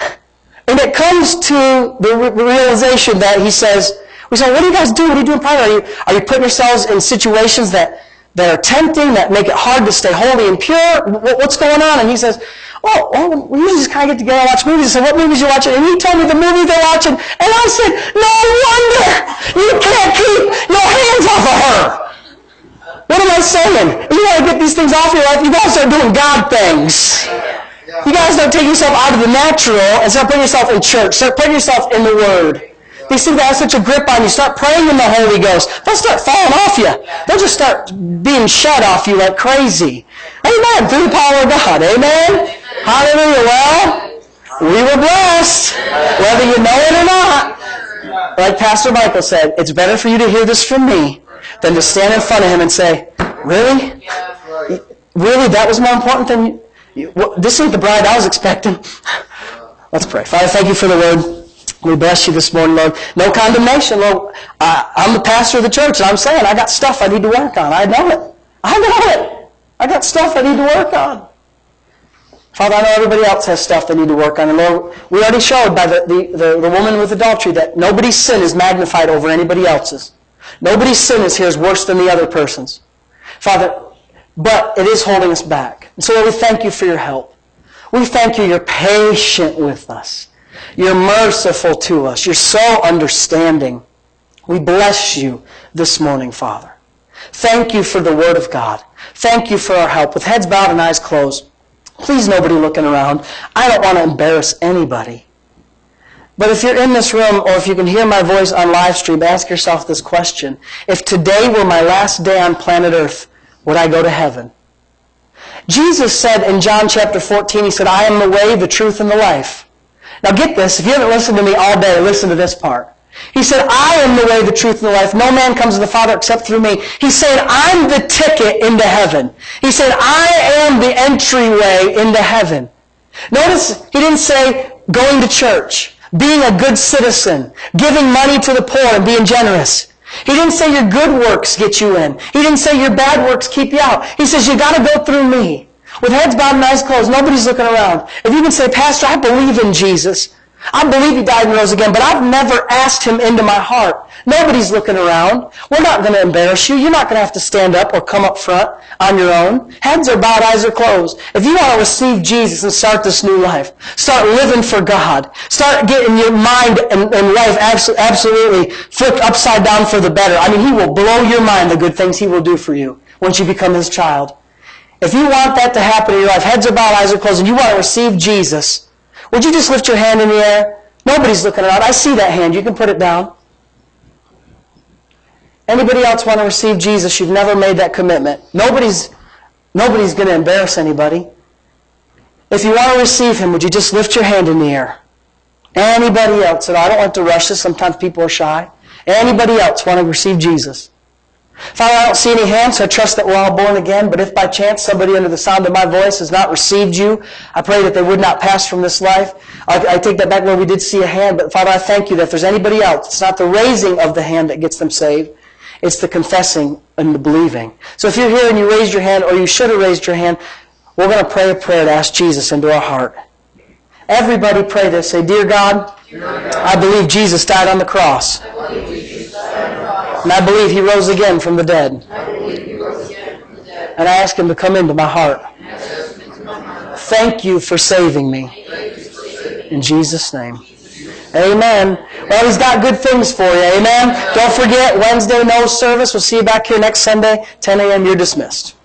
And it comes to the realization that he says, we say, what do you guys do? What are you doing privately? Are you, are you putting yourselves in situations that, that are tempting, that make it hard to stay holy and pure? What's going on? And he says, oh, oh we usually just kind of get together and watch movies. I said, what movies are you watching? And he told me the movies they're watching. And I said, no wonder you can't keep your hands off of her. What am I saying? If you want to get these things off your life, you got to start doing God things. You got to start taking yourself out of the natural and start putting yourself in church. Start putting yourself in the Word. These things that have such a grip on you. Start praying in the Holy Ghost. They'll start falling off you. They'll just start being shed off you like crazy. Amen. Through the power of God. Amen. Hallelujah. Well, we were blessed, whether you know it or not. Like Pastor Michael said, it's better for you to hear this from me than to stand in front of him and say, really? Really? That was more important than you? Well, this ain't the bride I was expecting. Let's pray. Father, thank you for the word. We bless you this morning, Lord. No condemnation, Lord. I, I'm the pastor of the church, and I'm saying I got stuff I need to work on. I know it. I know it. I got stuff I need to work on. Father, I know everybody else has stuff they need to work on. And Lord, we already showed by the, the, the, the woman with adultery that nobody's sin is magnified over anybody else's. Nobody's sin is here is worse than the other person's. Father, but it is holding us back. And so Lord, we thank you for your help. We thank you you're patient with us. You're merciful to us. You're so understanding. We bless you this morning, Father. Thank you for the Word of God. Thank you for our help. With heads bowed and eyes closed, please nobody looking around. I don't want to embarrass anybody. But if you're in this room, or if you can hear my voice on live stream, ask yourself this question. If today were my last day on planet Earth, would I go to heaven? Jesus said in John chapter fourteen, he said, I am the way, the truth, and the life. Now get this, if you haven't listened to me all day, listen to this part. He said, I am the way, the truth, and the life. No man comes to the Father except through me. He said, I'm the ticket into heaven. He said, I am the entryway into heaven. Notice, he didn't say going to church, being a good citizen, giving money to the poor and being generous. He didn't say your good works get you in. He didn't say your bad works keep you out. He says you got to go through me. With heads bowed and eyes closed, nobody's looking around. If you can say, Pastor, I believe in Jesus. I believe he died and rose again, but I've never asked him into my heart. Nobody's looking around. We're not going to embarrass you. You're not going to have to stand up or come up front on your own. Heads are bowed, eyes are closed. If you want to receive Jesus and start this new life, start living for God, start getting your mind and, and life absolutely flipped upside down for the better. I mean, he will blow your mind, the good things he will do for you once you become his child. If you want that to happen in your life, heads are bowed, eyes are closed, and you want to receive Jesus, would you just lift your hand in the air? Nobody's looking around. I see that hand. You can put it down. Anybody else want to receive Jesus? You've never made that commitment. Nobody's, nobody's going to embarrass anybody. If you want to receive him, would you just lift your hand in the air? Anybody else? And I don't want to rush this. Sometimes people are shy. Anybody else want to receive Jesus? Father, I don't see any hands, so I trust that we're all born again. But if by chance somebody under the sound of my voice has not received you, I pray that they would not pass from this life. I, I take that back where we did see a hand. But Father, I thank you that if there's anybody else, it's not the raising of the hand that gets them saved. It's the confessing and the believing. So if you're here and you raised your hand, or you should have raised your hand, we're going to pray a prayer to ask Jesus into our heart. Everybody pray this. Say, Dear God, Dear God, I believe Jesus died on the cross. And I believe he rose again from the dead. And I ask him to come into my heart. Thank you for saving me. In Jesus' name. Amen. Well, he's got good things for you. Amen. Don't forget, Wednesday, no service. We'll see you back here next Sunday, ten a.m. You're dismissed.